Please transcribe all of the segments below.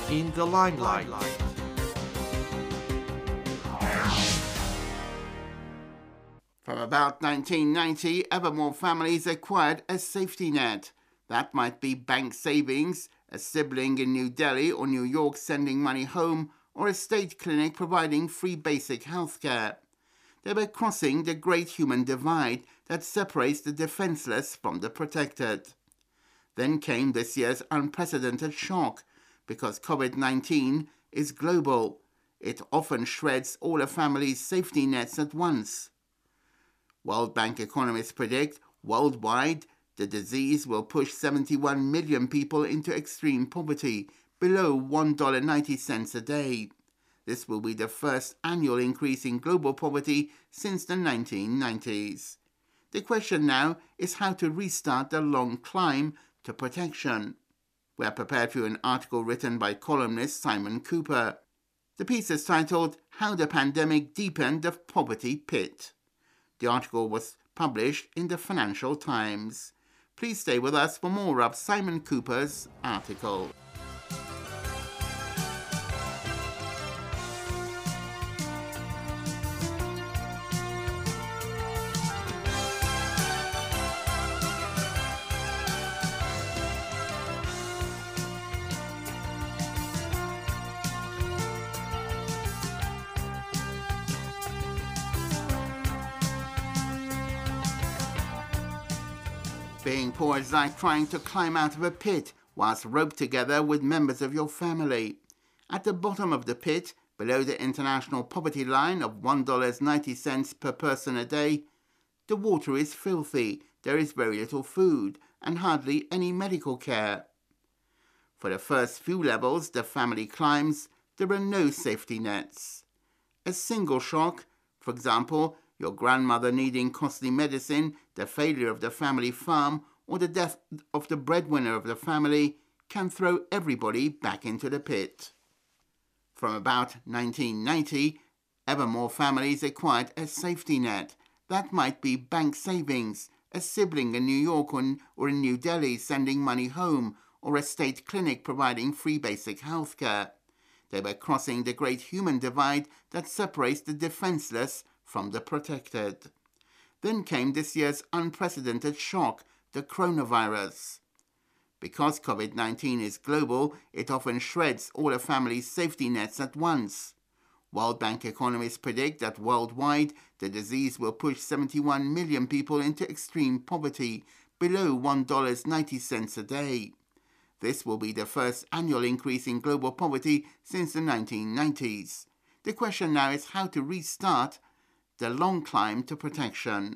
in the limelight. From about 1990, ever more families acquired a safety net. That might be bank savings, a sibling in New Delhi or New York sending money home, or a state clinic providing free basic health care. They were crossing the great human divide that separates the defenseless from the protected. Then came this year's unprecedented shock, because COVID-19 is global. It often shreds all a family's safety nets at once. World Bank economists predict worldwide the disease will push 71 million people into extreme poverty, below $1.90 a day. This will be the first annual increase in global poverty since the 1990s. The question now is how to restart the long climb to protection. We are prepared for an article written by columnist Simon Cooper. The piece is titled How the Pandemic Deepened the Poverty Pit. The article was published in the Financial Times. Please stay with us for more of Simon Cooper's article. Being poor is like trying to climb out of a pit whilst roped together with members of your family. At the bottom of the pit, below the international poverty line of $1.90 per person a day, the water is filthy, there is very little food, and hardly any medical care. For the first few levels the family climbs, there are no safety nets. A single shock, for example, your grandmother needing costly medicine, the failure of the family farm, or the death of the breadwinner of the family, can throw everybody back into the pit. From about 1990, ever more families acquired a safety net. That might be bank savings, a sibling in New York or in New Delhi sending money home, or a state clinic providing free basic health care. They were crossing the great human divide that separates the defenseless from the protected. Then came this year's unprecedented shock, the coronavirus. Because COVID-19 is global, it often shreds all a family's safety nets at once. World Bank economists predict that worldwide the disease will push 71 million people into extreme poverty, below $1.90 a day. This will be the first annual increase in global poverty since the 1990s. The question now is how to restart the long climb to protection.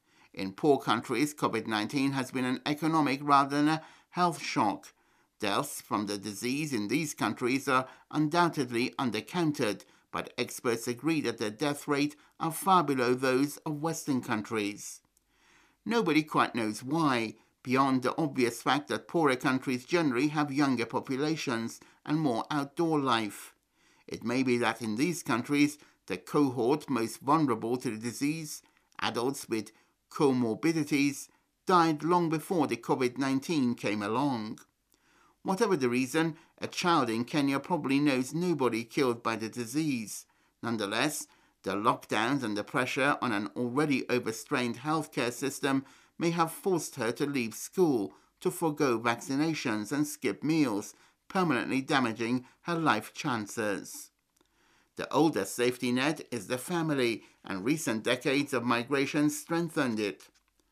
In poor countries, COVID-19 has been an economic rather than a health shock. Deaths from the disease in these countries are undoubtedly undercounted, but experts agree that the death rate are far below those of Western countries. Nobody quite knows why, beyond the obvious fact that poorer countries generally have younger populations and more outdoor life. It may be that in these countries, the cohort most vulnerable to the disease, adults with comorbidities, died long before the COVID-19 came along. Whatever the reason, a child in Kenya probably knows nobody killed by the disease. Nonetheless, the lockdowns and the pressure on an already overstrained healthcare system may have forced her to leave school, to forego vaccinations and skip meals, permanently damaging her life chances. The oldest safety net is the family, and recent decades of migration strengthened it.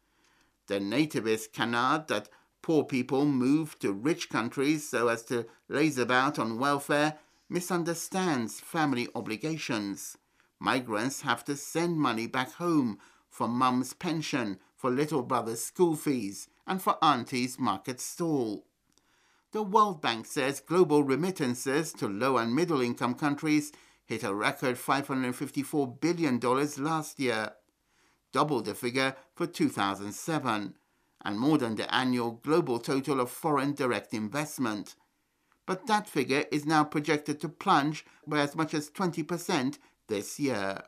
The nativist canard that poor people move to rich countries so as to laze about on welfare misunderstands family obligations. Migrants have to send money back home for mum's pension, for little brother's school fees, and for auntie's market stall. The World Bank says global remittances to low and middle income countries hit a record $554 billion last year, double the figure for 2007, and more than the annual global total of foreign direct investment. But that figure is now projected to plunge by as much as 20% this year.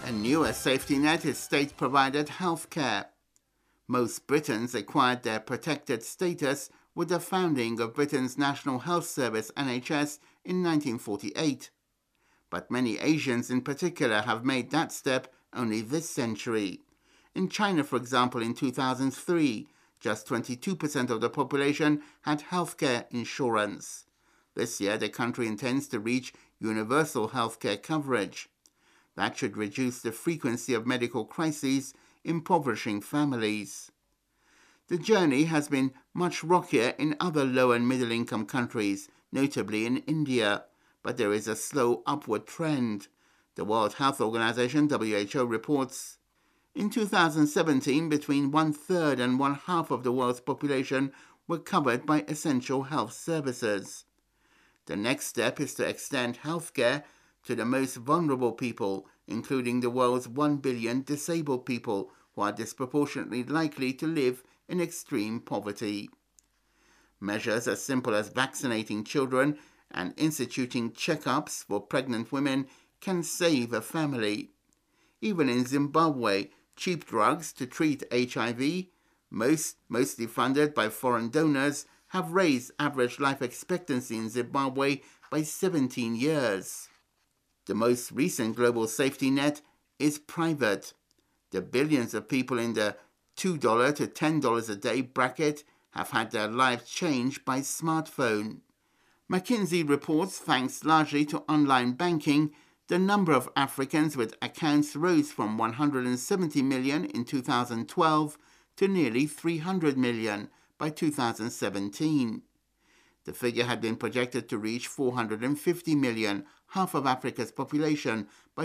A newer safety net is state-provided healthcare. Most Britons acquired their protected status with the founding of Britain's National Health Service (NHS) in 1948. But many Asians in particular have made that step only this century. In China, for example, in 2003, just 22% of the population had healthcare insurance. This year, the country intends to reach universal healthcare coverage. That should reduce the frequency of medical crises, impoverishing families. The journey has been much rockier in other low and middle income countries, notably in India, but there is a slow upward trend. The World Health Organization, WHO, reports in 2017 between 1/3 and 1/2 of the world's population were covered by essential health services. The next step is to extend healthcare to the most vulnerable people, including the world's 1 billion disabled people who are disproportionately likely to live in extreme poverty. Measures as simple as vaccinating children and instituting checkups for pregnant women can save a family. Even in Zimbabwe, cheap drugs to treat HIV, mostly funded by foreign donors, have raised average life expectancy in Zimbabwe by 17 years. The most recent global safety net is private. The billions of people in the $2 to $10 a day bracket have had their lives changed by smartphone. McKinsey reports, thanks largely to online banking, the number of Africans with accounts rose from 170 million in 2012 to nearly 300 million by 2017. The figure had been projected to reach 450 million, half of Africa's population, by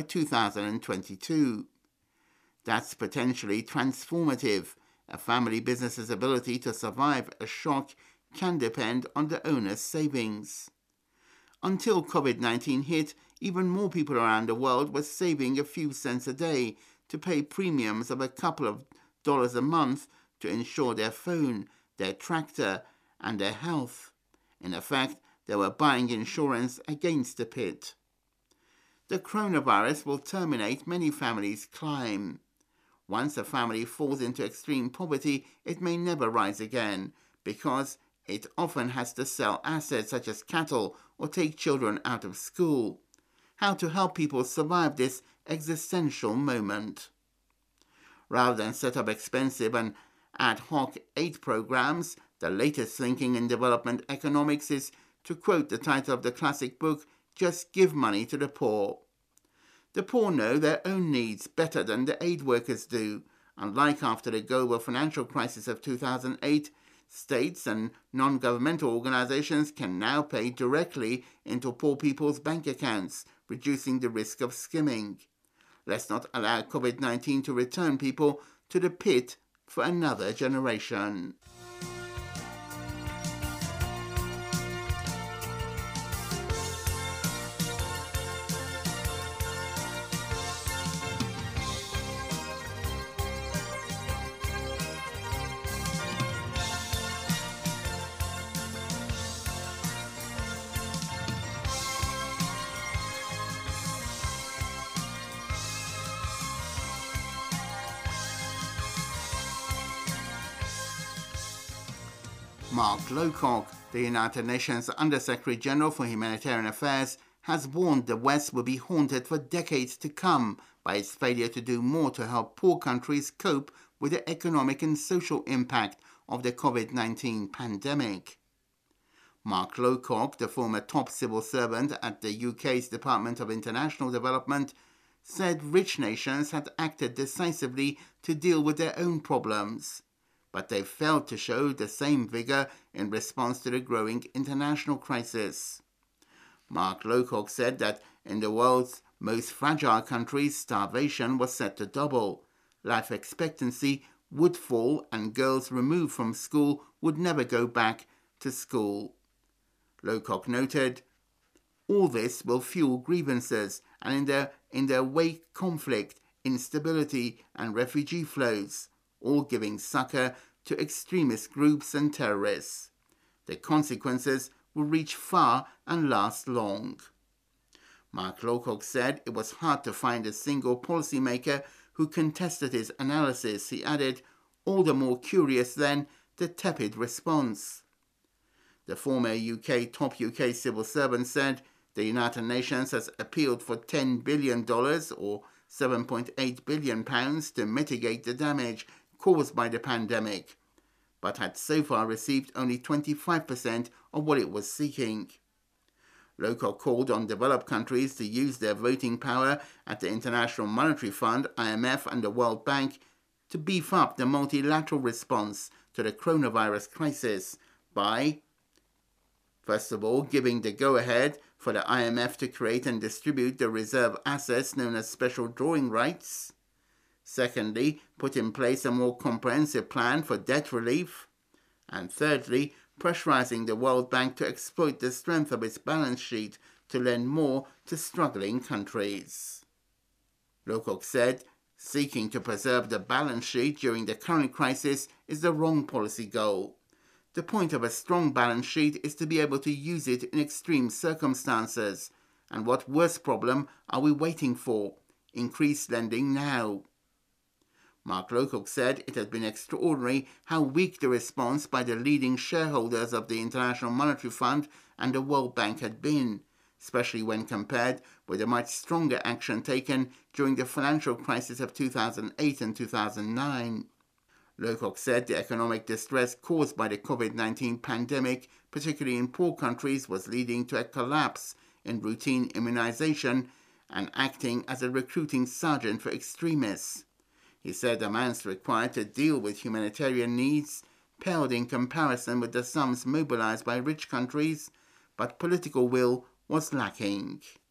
2022. That's potentially transformative. A family business's ability to survive a shock can depend on the owner's savings. Until COVID-19 hit, even more people around the world were saving a few cents a day to pay premiums of a couple of dollars a month to insure their phone, their tractor, and their health. In effect, they were buying insurance against the pit. The coronavirus will terminate many families' climb. Once a family falls into extreme poverty, it may never rise again because it often has to sell assets such as cattle or take children out of school. How to help people survive this existential moment? Rather than set up expensive and ad hoc aid programs, the latest thinking in development economics is, to quote the title of the classic book, "Just give money to the poor." The poor know their own needs better than the aid workers do. Unlike after the global financial crisis of 2008, states and non-governmental organizations can now pay directly into poor people's bank accounts, reducing the risk of skimming. Let's not allow COVID-19 to return people to the pit for another generation. Mark Lowcock, the United Nations Under-Secretary General for Humanitarian Affairs, has warned the West will be haunted for decades to come by its failure to do more to help poor countries cope with the economic and social impact of the COVID-19 pandemic. Mark Lowcock, the former top civil servant at the UK's Department of International Development, said rich nations had acted decisively to deal with their own problems, but they failed to show the same vigour in response to the growing international crisis. Mark Lowcock said that in the world's most fragile countries, starvation was set to double, life expectancy would fall, and girls removed from school would never go back to school. Lowcock noted, "All this will fuel grievances and in their wake conflict, instability and refugee flows, all giving succor to extremist groups and terrorists. The consequences will reach far and last long." Mark Lowcock said it was hard to find a single policymaker who contested his analysis. He added, all the more curious then, the tepid response. The former top UK civil servant said the United Nations has appealed for $10 billion or £7.8 billion to mitigate the damage caused by the pandemic, but had so far received only 25% of what it was seeking. Lowcock called on developed countries to use their voting power at the International Monetary Fund, IMF, and the World Bank to beef up the multilateral response to the coronavirus crisis by, first of all, giving the go-ahead for the IMF to create and distribute the reserve assets known as special drawing rights. Secondly, put in place a more comprehensive plan for debt relief. And thirdly, pressurizing the World Bank to exploit the strength of its balance sheet to lend more to struggling countries. Lowcock said, seeking to preserve the balance sheet during the current crisis is the wrong policy goal. The point of a strong balance sheet is to be able to use it in extreme circumstances. And what worse problem are we waiting for? Increased lending now. Mark Lowcock said it had been extraordinary how weak the response by the leading shareholders of the International Monetary Fund and the World Bank had been, especially when compared with the much stronger action taken during the financial crisis of 2008 and 2009. Lowcock said the economic distress caused by the COVID-19 pandemic, particularly in poor countries, was leading to a collapse in routine immunization and acting as a recruiting sergeant for extremists. He said amounts required to deal with humanitarian needs paled in comparison with the sums mobilized by rich countries, but political will was lacking.